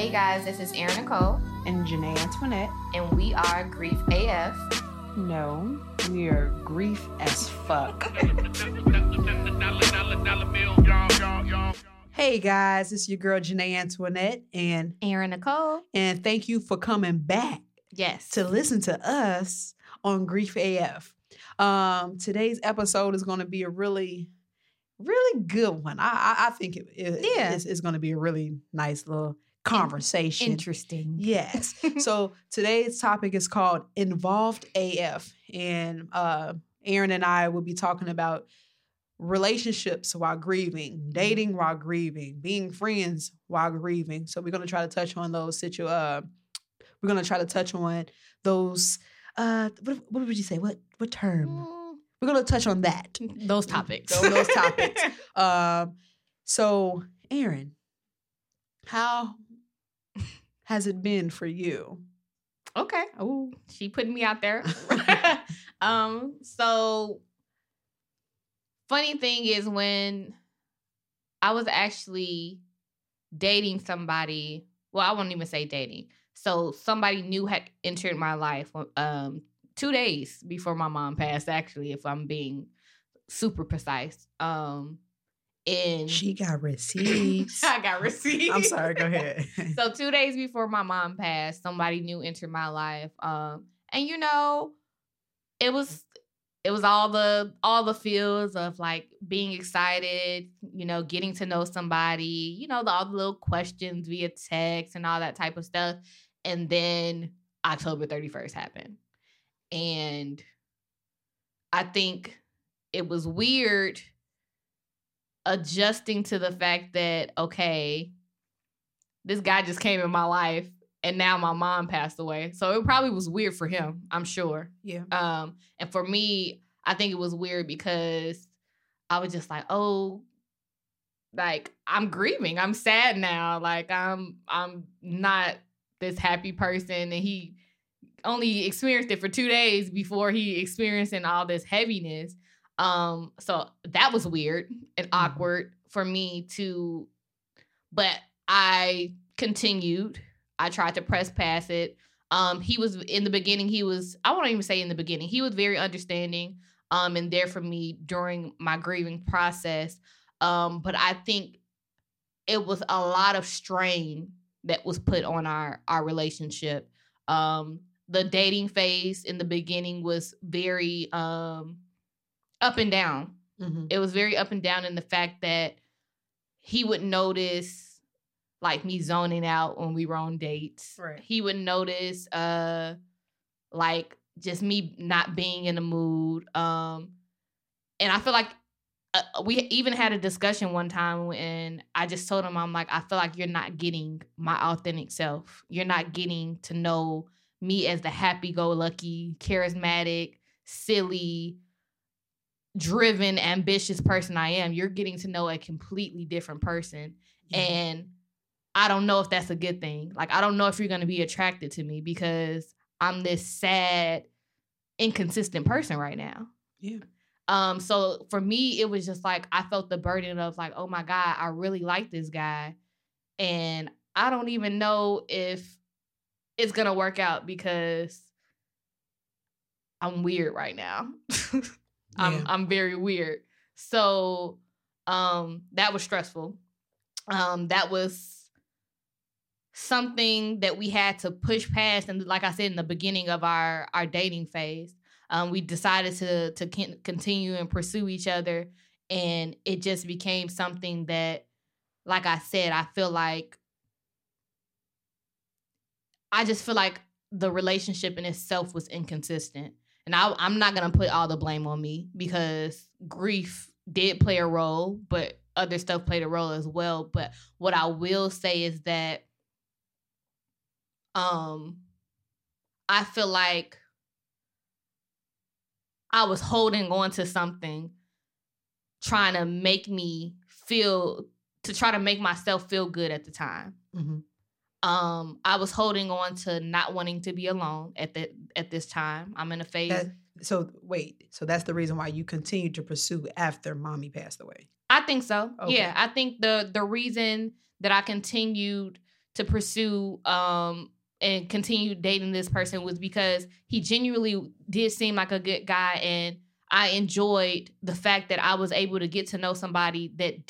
Hey guys, this is Erin Nicole. And Janae Antoinette. And we are Grief AF. No, we are grief as fuck. Hey guys, it's your girl Janae Antoinette and Erin Nicole. And thank you for coming back. Yes. To listen to us on Grief AF. Today's episode is going to be a really good one. I think it's going to be a really nice little conversation. Interesting. Yes. So today's topic is called Involved AF. And Erin and I will be talking about relationships while grieving, dating while grieving, being friends while grieving. So we're going to try to touch on those we're going to try to touch on those what would you say? What term? We're going to touch on that. Those topics. Those topics. So, Erin, how has it been for you? Okay. Oh, she putting me out there. So, funny thing is when I was actually dating somebody, well, I won't even say dating. So, somebody new had entered my life 2 days before my mom passed, actually, if I'm being super precise. And she got receipts. I got receipts. I'm sorry, go ahead. So 2 days before my mom passed, somebody new entered my life. And it was all the feels of like being excited, getting to know somebody, all the little questions via text and all that type of stuff. And then October 31st happened. And I think it was weird adjusting to the fact that, okay, this guy just came in my life and now my mom passed away. So it probably was weird for him, I'm sure. Yeah. And for me, I think it was weird because I was just like, oh, like I'm grieving. I'm sad now. Like I'm not this happy person. And he only experienced it for 2 days before he experiencing all this heaviness. So that was weird and awkward for me too. But I continued. I tried to press past it. He was in the beginning. I won't even say in the beginning. He was very understanding and there for me during my grieving process. But I think it was a lot of strain that was put on our relationship. The dating phase in the beginning was very up and down. Mm-hmm. It was very up and down in the fact that he would notice like me zoning out when we were on dates. Right. He would notice like just me not being in the mood. And I feel like we even had a discussion one time when I just told him, I'm like, I feel like you're not getting my authentic self. You're not getting to know me as the happy-go-lucky, charismatic, silly, driven, ambitious person I am. You're getting to know a completely different person. Yeah. And I don't know if that's a good thing. Like, I don't know if you're going to be attracted to me because I'm this sad, inconsistent person right now. Yeah. So for me, it was just like, I felt the burden of like, oh my God, I really like this guy. And I don't even know if it's going to work out because I'm weird right now. I'm very weird. So that was stressful. That was something that we had to push past. And like I said, in the beginning of our dating phase, we decided to continue and pursue each other. And it just became something that, like I said, I just feel like the relationship in itself was inconsistent. And I'm not going to put all the blame on me because grief did play a role, but other stuff played a role as well. But what I will say is that I feel like I was holding on to something, trying to make myself feel good at the time. Mm-hmm. I was holding on to not wanting to be alone at this time. I'm in a phase. So that's the reason why you continued to pursue after mommy passed away. I think so. Okay. Yeah, I think the reason that I continued to pursue and continue dating this person was because he genuinely did seem like a good guy, and I enjoyed the fact that I was able to get to know somebody that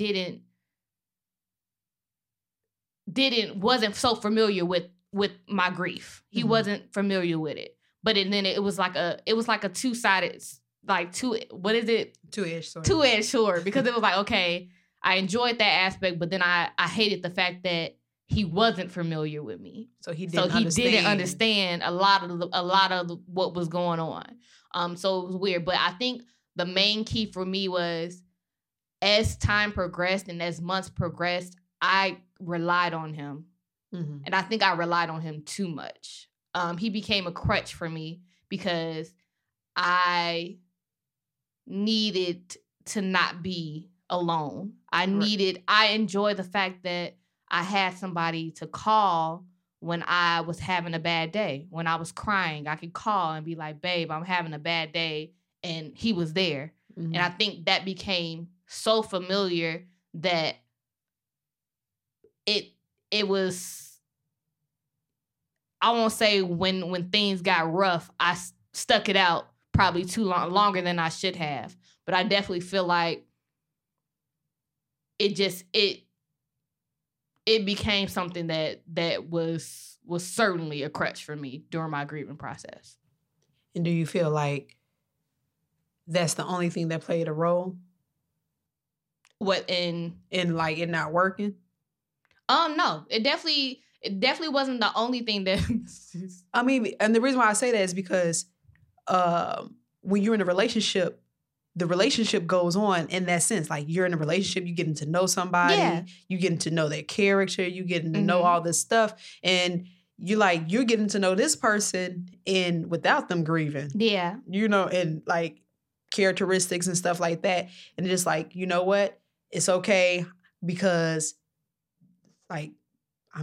wasn't so familiar with my grief. He wasn't familiar with it. But then it was like a two-sided, like two-edged sword, because it was like, okay, I enjoyed that aspect, but then I hated the fact that he wasn't familiar with me. So he didn't understand a lot of what was going on. So it was weird. But I think the main key for me was, as time progressed and as months progressed, I relied on him. Mm-hmm. And I think I relied on him too much. He became a crutch for me because I needed to not be alone. I enjoy the fact that I had somebody to call when I was having a bad day. When I was crying, I could call and be like, babe, I'm having a bad day. And he was there. Mm-hmm. And I think that became so familiar that it was, I won't say when things got rough, I stuck it out probably longer than I should have. But I definitely feel like it became something that was certainly a crutch for me during my grieving process. And do you feel like that's the only thing that played a role? What in like it not working? No, it definitely wasn't the only thing that. I mean, and the reason why I say that is because when you're in a relationship, the relationship goes on in that sense. Like, you're in a relationship, you're getting to know somebody, you getting to know their character, you getting to know all this stuff, and you're getting to know this person and without them grieving. Yeah. And like characteristics and stuff like that. And just like, you know what? It's okay because like I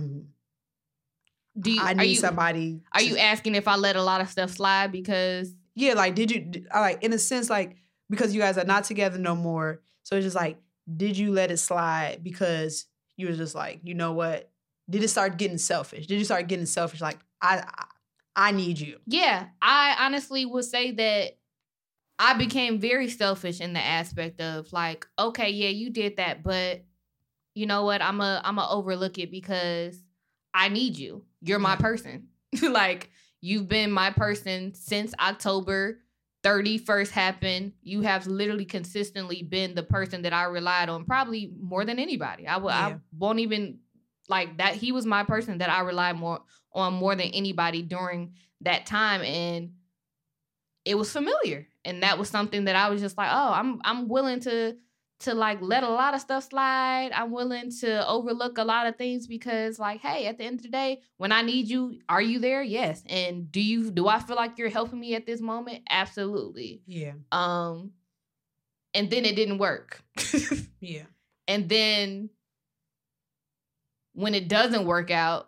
need somebody. Are you asking if I let a lot of stuff slide because? Yeah, like did you like in a sense like because you guys are not together no more, so it's just like, did you let it slide because you were just like, you know what? Did it start getting selfish? Did you start getting selfish? Like I need you. Yeah, I honestly would say that I became very selfish in the aspect of like, okay, yeah, you did that, but you know what? I'm a overlook it because I need you. You're my person. Like, you've been my person since October 31st happened. You have literally consistently been the person that I relied on, probably more than anybody. I won't even like that. He was my person that I relied more than anybody during that time, and it was familiar. And that was something that I was just like, oh, I'm willing to like let a lot of stuff slide. I'm willing to overlook a lot of things because like, hey, at the end of the day, when I need you, are you there? Yes. And do I feel like you're helping me at this moment? Absolutely. Yeah. And then it didn't work. Yeah. And then when it doesn't work out,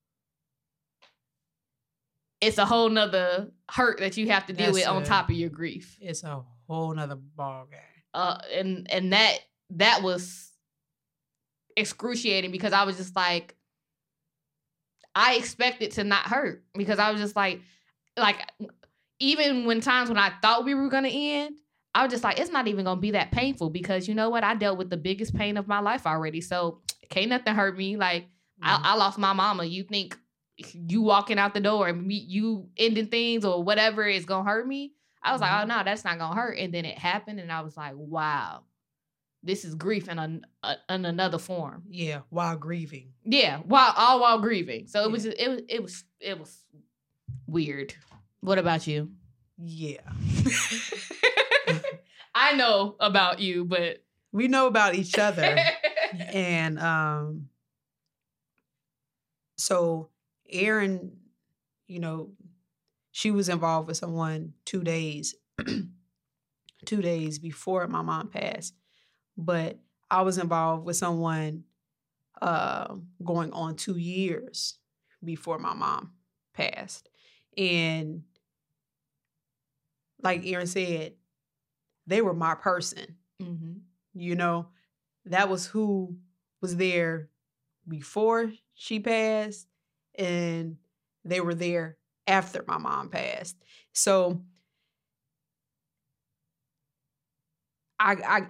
it's a whole nother hurt that you have to deal with on top of your grief. It's a whole nother ball game. And that was excruciating because I was just like, I expected to not hurt because I was just like even when times when I thought we were gonna end, I was just like, it's not even gonna be that painful because you know what? I dealt with the biggest pain of my life already, so can't nothing hurt me. Like I lost my mama. You think you walking out the door and you ending things or whatever is gonna hurt me? I was like, oh, no, that's not going to hurt. And then it happened. And I was like, wow, this is grief in another form. Yeah. While grieving. Yeah. While grieving. So it was just, it was weird. What about you? Yeah. I know about you, but we know about each other. And, so Erin, she was involved with someone 2 days, 2 days before my mom passed. But I was involved with someone going on 2 years before my mom passed. And like Erin said, they were my person. Mm-hmm. That was who was there before she passed, and they were there after my mom passed. So I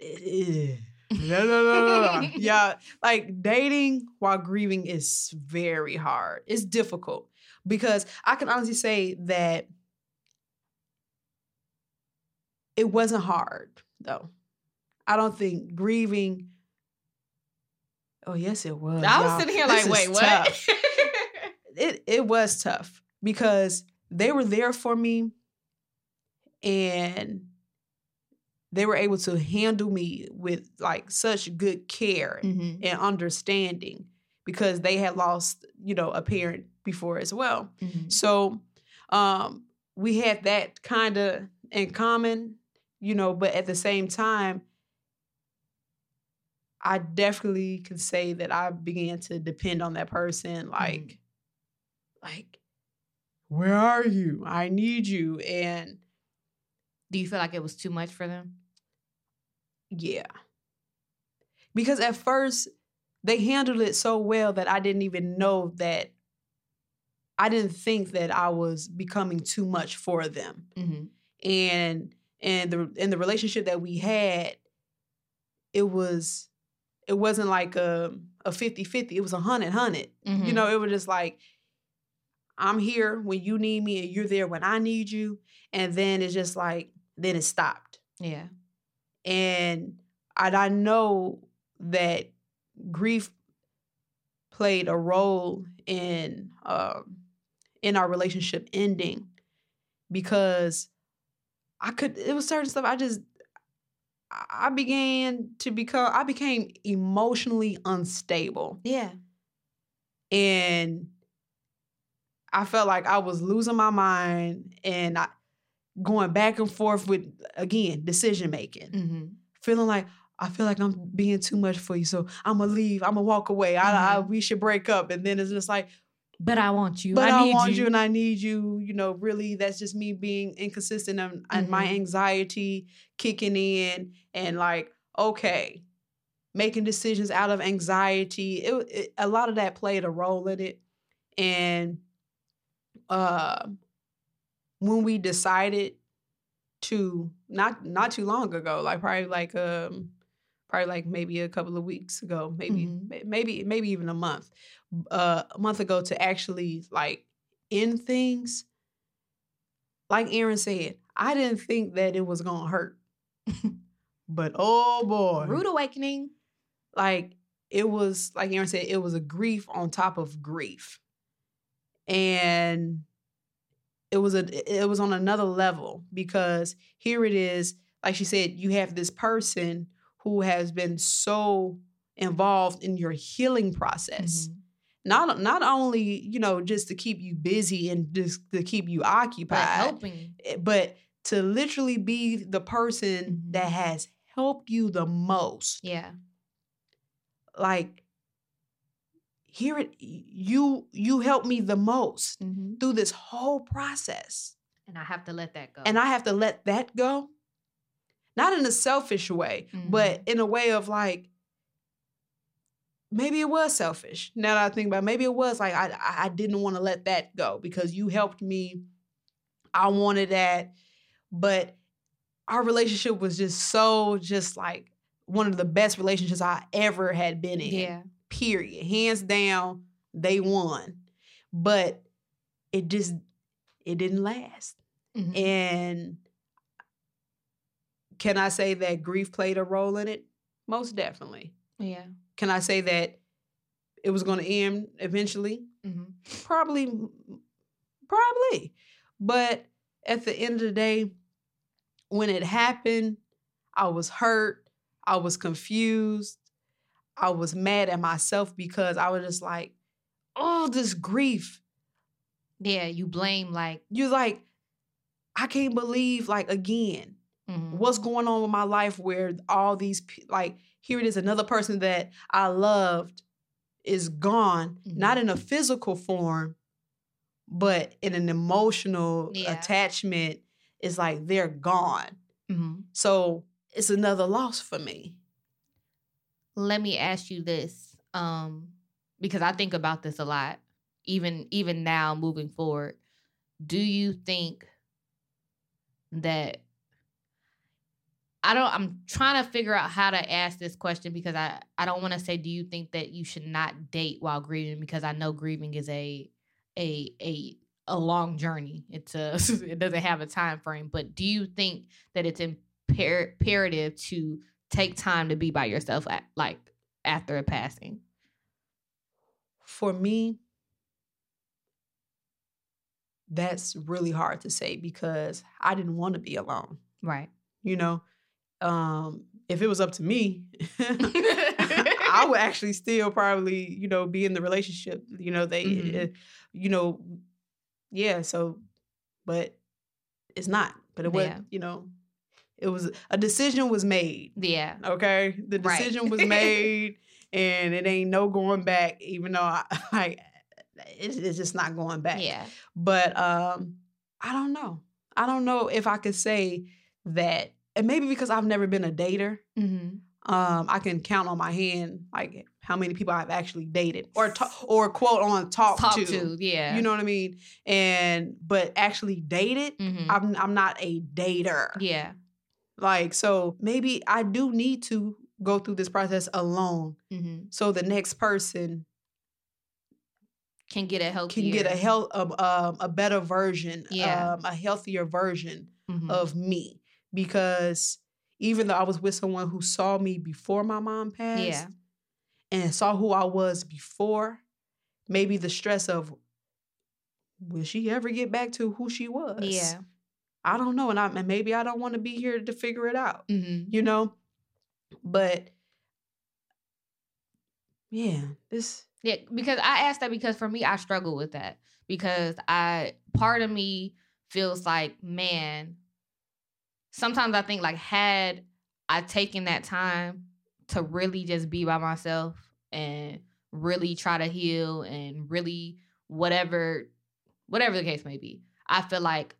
no. Yeah, like dating while grieving is very hard. It's difficult because I can honestly say that it wasn't hard though. I don't think grieving. Oh yes, it was. I was y'all. sitting here This like, is wait, tough. what? It was tough because they were there for me and they were able to handle me with like such good care Mhm. and understanding because they had lost, a parent before as well. Mhm. So we had that kind of in common, but at the same time, I definitely can say that I began to depend on that person like, where are you? I need you. And Do you feel like it was too much for them? yeah. Because at first they handled it so well that I didn't even know that I didn't think that I was becoming too much for them. Mm-hmm. And in the relationship that we had, it wasn't like a 50-50. It was 100-100. Mm-hmm. It was just like, I'm here when you need me and you're there when I need you. And then it's just like, then it stopped. Yeah. And I know that grief played a role in our relationship ending because it was certain stuff I became emotionally unstable. Yeah. And I felt like I was losing my mind and going back and forth with, again, decision making. Mm-hmm. Feeling like, I feel like I'm being too much for you, so I'm gonna leave. I'm gonna walk away. We should break up. And then it's just like, but I want you. But I need want you and I need you. Really, that's just me being inconsistent and my anxiety kicking in and like, okay, making decisions out of anxiety. A lot of that played a role in it. And when we decided to not too long ago, like probably like maybe a couple of weeks ago, maybe even a month ago, to actually like end things. Like Aaron said, I didn't think that it was gonna hurt, but oh boy, rude awakening. Like it was, like Aaron said, it was a grief on top of grief, and it was on another level because here it is, like she said, you have this person who has been so involved in your healing process. Mm-hmm. Not only, just to keep you busy and just to keep you occupied, but helping, but to literally be the person that has helped you the most. Yeah. Like, you helped me the most through this whole process. And I have to let that go. And I have to let that go. Not in a selfish way, but in a way of like, maybe it was selfish. Now that I think about it, maybe it was like, I didn't want to let that go because you helped me. I wanted that. But our relationship was just like one of the best relationships I ever had been in. Yeah. Period. Hands down, they won. But it didn't last. Mm-hmm. And can I say that grief played a role in it? Most definitely. Yeah. Can I say that it was going to end eventually? Mm-hmm. Probably. But at the end of the day, when it happened, I was hurt. I was confused. I was mad at myself because I was just like, oh, this grief. Yeah, you blame you're like, I can't believe, like, again, what's going on with my life where all these, like, here it is, another person that I loved is gone, not in a physical form, but in an emotional attachment. It's like they're gone. Mm-hmm. So it's another loss for me. Let me ask you this, because I think about this a lot, even now moving forward. Do you think that I'm trying to figure out how to ask this question, because I don't want to say, do you think that you should not date while grieving? Because I know grieving is a long journey. It doesn't have a time frame. But do you think that it's imperative to take time to be by yourself after a passing? For me, that's really hard to say, because I didn't want to be alone. Right. You know, if it was up to me, I would actually still probably, be in the relationship. So, but it's not. But it was, it was a decision was made. Yeah. Okay. The decision was made, and it ain't no going back, even though it's just not going back. Yeah. But I don't know. I don't know if I could say that, and maybe because I've never been a dater, I can count on my hand like how many people I've actually dated or quote on talk to. Yeah. You know what I mean? But actually dated, I'm not a dater. Yeah. Like, so maybe I do need to go through this process alone, so the next person can get a better version, a healthier version of me. Because even though I was with someone who saw me before my mom passed, and saw who I was before, maybe the stress of, will she ever get back to who she was? Yeah. I don't know. And maybe I don't want to be here to figure it out, But yeah, because I asked that because for me, I struggle with that, because part of me feels like, man, sometimes I think like, had I taken that time to really just be by myself and really try to heal and really whatever the case may be, I feel like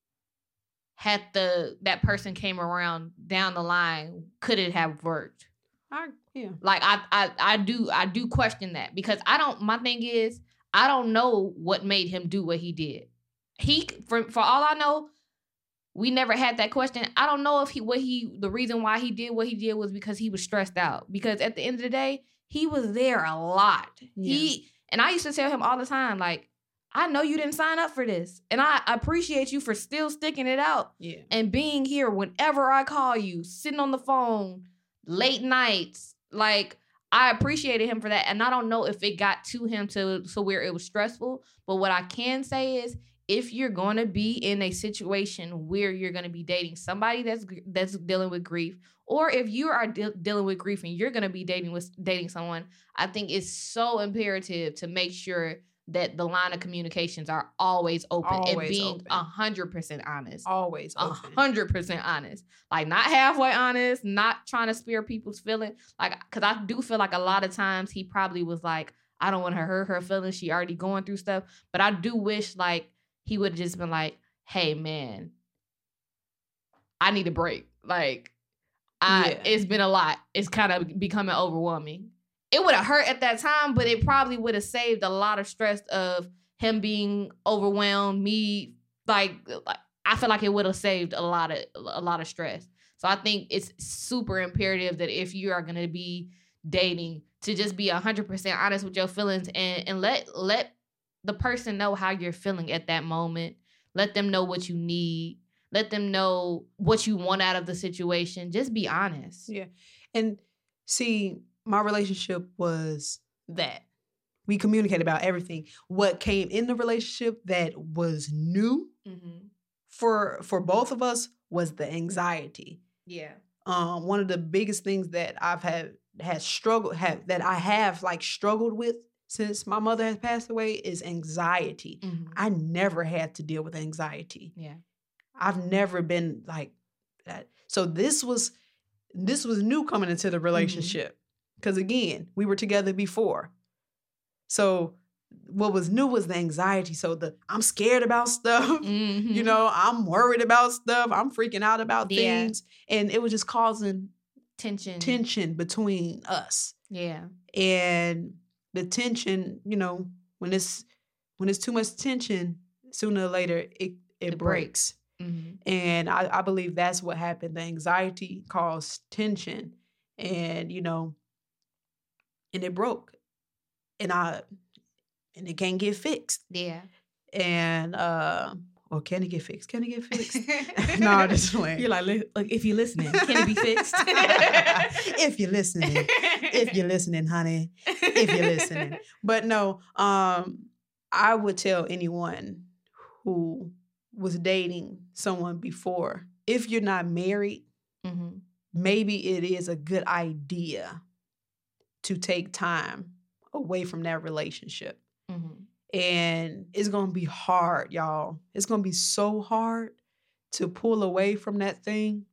had that person came around down the line, could it have worked? Like I do question that, because my thing is, I don't know what made him do what he did. For all I know, we never had that question. I don't know if the reason why he did what he did was because he was stressed out. Because at the end of the day, he was there a lot. Yeah. And I used to tell him all the time, like, I know you didn't sign up for this, and I appreciate you for still sticking it out and being here whenever I call you, sitting on the phone, late nights. Like, I appreciated him for that, and I don't know if it got to him to where it was stressful. But what I can say is, if you're going to be in a situation where you're going to be dating somebody that's dealing with grief, or if you are dealing with grief and you're going to be dating someone, I think it's so imperative to make sure that the line of communications are always open and being 100% honest. Always open. 100% honest. Like, not halfway honest, not trying to spare people's feelings. Like, because I do feel like a lot of times he probably was like, I don't want to hurt her feelings. She already going through stuff. But I do wish, like, he would have just been like, hey, man, I need a break. Like, it's been a lot. It's kind of becoming overwhelming. It would have hurt at that time, but it probably would have saved a lot of stress of him being overwhelmed. Me, like I feel like it would have saved a lot of stress. So I think it's super imperative that if you are going to be dating, to just be 100% honest with your feelings and let the person know how you're feeling at that moment. Let them know what you need. Let them know what you want out of the situation. Just be honest. Yeah. And see, my relationship was that we communicated about everything. What came in the relationship that was new for both of us was the anxiety. Yeah. One of the biggest things that I have struggled with since my mother has passed away is anxiety. I never had to deal with anxiety. Yeah. I've never been like that. So this was new coming into the relationship. Because again, we were together before. So what was new was the anxiety. So I'm scared about stuff. I'm worried about stuff. I'm freaking out about things. And it was just causing tension between us. Yeah. And the tension, when it's too much tension, sooner or later it breaks. Mm-hmm. And I believe that's what happened. The anxiety caused tension, and and it broke, and it can't get fixed. Yeah. And or can it get fixed? Can it get fixed? No, just playing. You're like, if you're listening, can it be fixed? If you're listening, honey, if you're listening. But no, I would tell anyone who was dating someone before, if you're not married, mm-hmm. maybe it is a good idea to take time away from that relationship. Mm-hmm. And it's going to be hard, y'all. It's going to be so hard to pull away from that thing.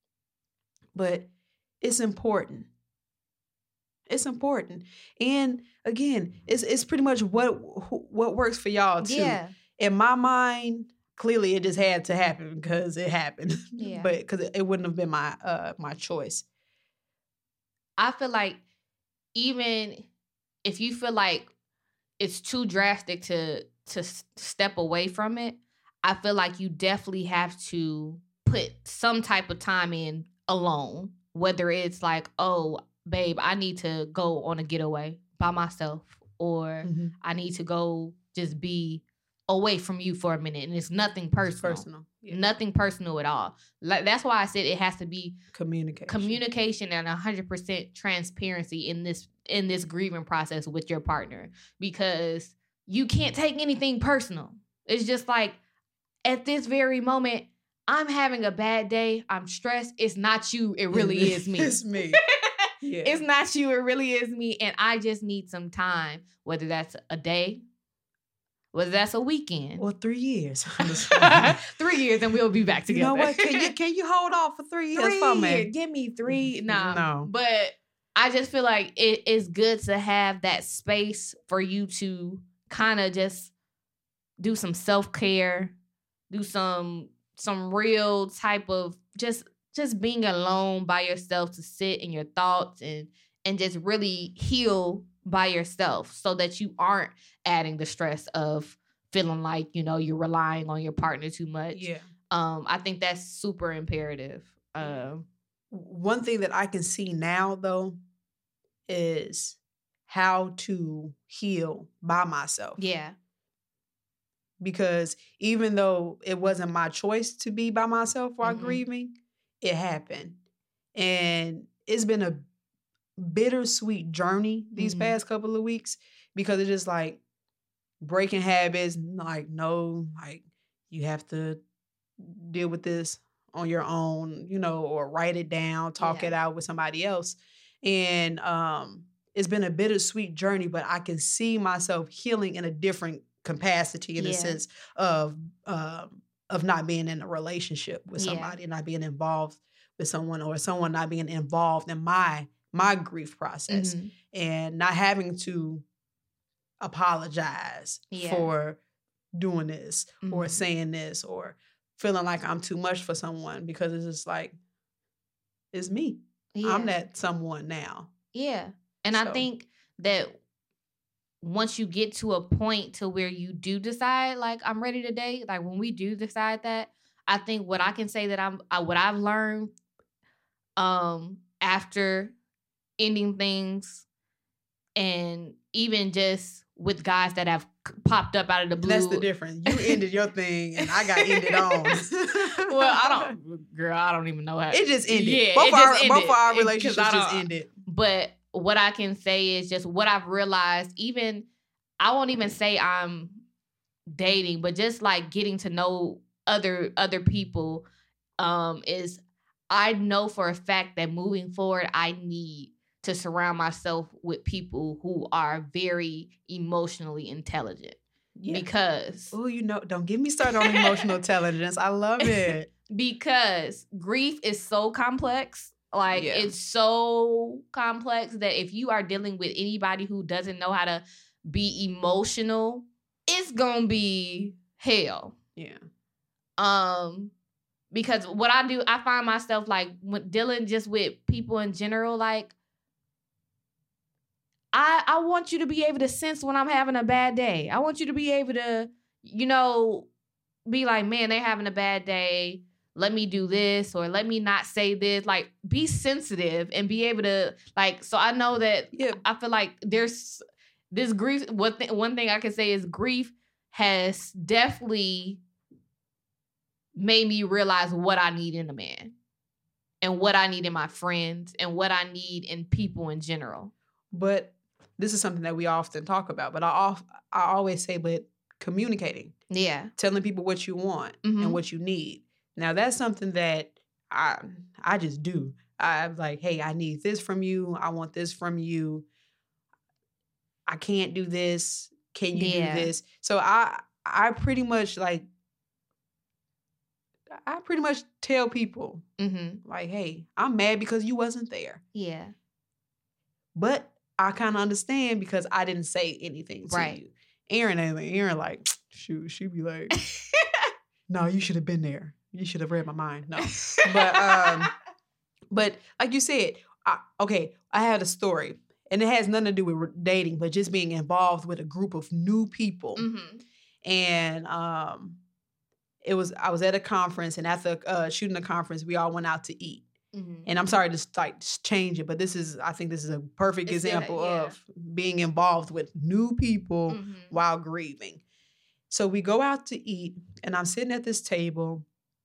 But it's important. It's important. And again, it's pretty much what works for y'all too. Yeah. In my mind, clearly it just had to happen because it happened. Yeah. But because it wouldn't have been my choice. I feel like even if you feel like it's too drastic to step away from it, I feel like you definitely have to put some type of time in alone, whether it's like, oh, babe, I need to go on a getaway by myself, or I need to go just be away from you for a minute. And it's nothing personal. Yeah. Nothing personal at all. Like, that's why I said it has to be communication and 100% transparency in this grieving process with your partner, because you can't take anything personal. It's just like, at this very moment, I'm having a bad day. I'm stressed. It's not you. It really is me. It's me. Yeah. It's not you. It really is me. And I just need some time, whether that's a day, whether that's a weekend. Or 3 years. 3 years and we'll be back together. You know what? Can you hold off for 3 years for me? Give me 3. Nah. No. But I just feel like it is good to have that space for you to kind of just do some self-care, do some real type of just being alone by yourself, to sit in your thoughts and just really heal by yourself, so that you aren't adding the stress of feeling like, you're relying on your partner too much. Yeah. I think that's super imperative. One thing that I can see now, though, is how to heal by myself. Yeah. Because even though it wasn't my choice to be by myself while grieving, it happened. And it's been a bittersweet journey these past couple of weeks, because it's just like breaking habits. Like, no, like, you have to deal with this on your own, or write it down, talk it out with somebody else. And it's been a bittersweet journey, but I can see myself healing in a different capacity, in the sense of not being in a relationship with somebody, not being involved with someone, or someone not being involved in my grief process, and not having to apologize for doing this or saying this or feeling like I'm too much for someone, because it's just like, it's me. Yeah. I'm that someone now. Yeah. And I think that once you get to a point to where you do decide, like, I'm ready to date, like when we do decide that, I think what I can say that what I've learned after ending things, and even just with guys that have popped up out of the blue. That's the difference. You ended your thing and I got ended on. Well, I don't even know how. It just ended. Yeah, both of our relationships just ended. But what I can say is just what I've realized, even, I won't even say I'm dating, but just like getting to know other people, is I know for a fact that moving forward, I need to surround myself with people who are very emotionally intelligent. Yeah. Because... Oh, don't get me started on emotional intelligence. I love it. Because grief is so complex. Like, it's so complex that if you are dealing with anybody who doesn't know how to be emotional, it's gonna be hell. Yeah. Because what I do, I find myself, like, when dealing just with people in general, like, I want you to be able to sense when I'm having a bad day. I want you to be able to, be like, man, they're having a bad day. Let me do this, or let me not say this. Like, be sensitive and be able to, like, so I know that I feel like there's this grief. One thing I can say is grief has definitely made me realize what I need in a man and what I need in my friends and what I need in people in general. But this is something that we often talk about, but I always say, but communicating. Yeah. Telling people what you want and what you need. Now, that's something that I just do. I'm like, hey, I need this from you. I want this from you. I can't do this. Can you do this? So I pretty much tell people, like, hey, I'm mad because you wasn't there. Yeah. But I kind of understand because I didn't say anything to you. Aaron like, shoot, she'd be like, no, you should have been there. You should have read my mind. No. But like you said, I had a story. And it has nothing to do with dating, but just being involved with a group of new people. And I was at a conference, and after shooting the conference, we all went out to eat. And I'm sorry to change it, but I think this is a perfect example of being involved with new people while grieving. So we go out to eat, and I'm sitting at this table,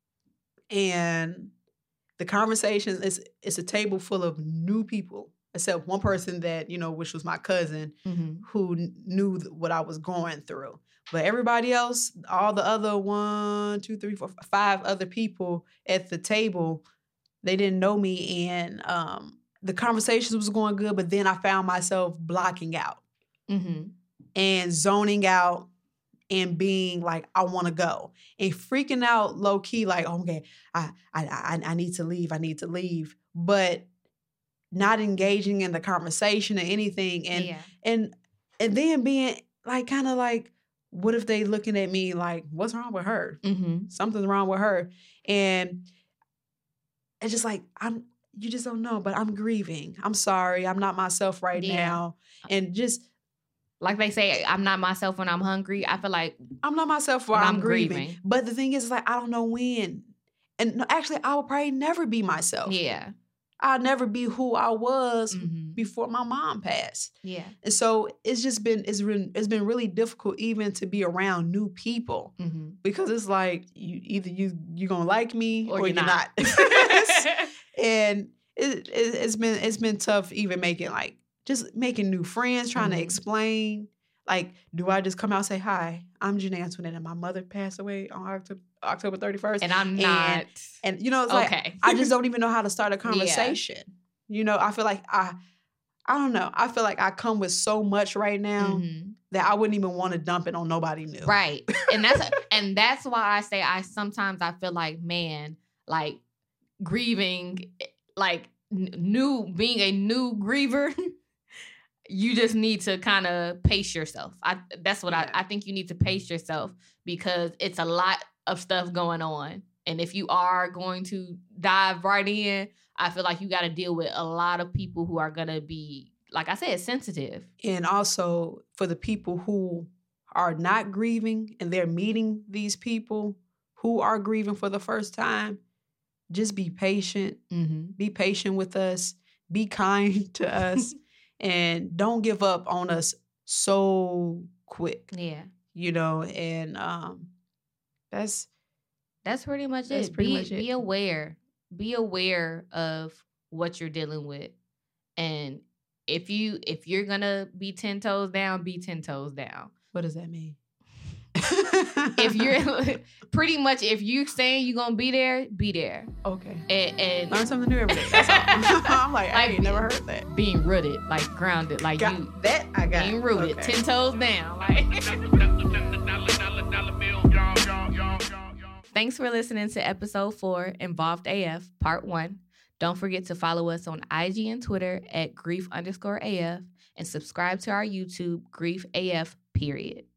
and the conversation it's a table full of new people, except one person that, which was my cousin, who knew what I was going through. But everybody else, all the other 1, 2, 3, 4, 5 other people at the table, they didn't know me, and the conversations was going good, but then I found myself blocking out and zoning out and being like, I want to go, and freaking out low key, like, oh, okay, I need to leave, but not engaging in the conversation or anything, and then being like, kind of like, what if they looking at me like, what's wrong with her? Something's wrong with her, and it's just like, you just don't know, but I'm grieving. I'm sorry. I'm not myself right now. And just like they say, I'm not myself when I'm hungry. I feel like I'm not myself when I'm grieving. But the thing is, like, I don't know when. And no, actually, I will probably never be myself. Yeah. I'll never be who I was before my mom passed. Yeah. And so it's been really difficult even to be around new people because it's like you're gonna like me or you're not. And it's been tough even making new friends, trying to explain. Like, do I just come out and say, hi, I'm Janae Antoinette, and my mother passed away on October 31st. And I'm not. And it's like, I just don't even know how to start a conversation. Yeah. I feel like I don't know. I feel like I come with so much right now that I wouldn't even want to dump it on nobody new. Right. And that's why I say sometimes I feel like, man, like grieving, like being a new griever, you just need to kind of pace yourself. I think you need to pace yourself because it's a lot of stuff going on. And if you are going to dive right in, I feel like you got to deal with a lot of people who are going to be, like I said, sensitive. And also for the people who are not grieving and they're meeting these people who are grieving for the first time, just be patient. Be patient with us. Be kind to us. And don't give up on us so quick. Yeah. And that's pretty much it. Be aware. Be aware of what you're dealing with. And if you're gonna be 10 toes down, be 10 toes down. What does that mean? If you're pretty much, if you saying you're gonna be there, be there. Okay. And learn something new every day. That's all. I'm like, I ain't never heard that. Being rooted, like grounded, like got you. That I got. Being rooted, okay. 10 toes down. Like. Thanks for listening to episode 4, Involved AF, part 1. Don't forget to follow us on IG and Twitter at grief_AF and subscribe to our YouTube, Grief AF, period.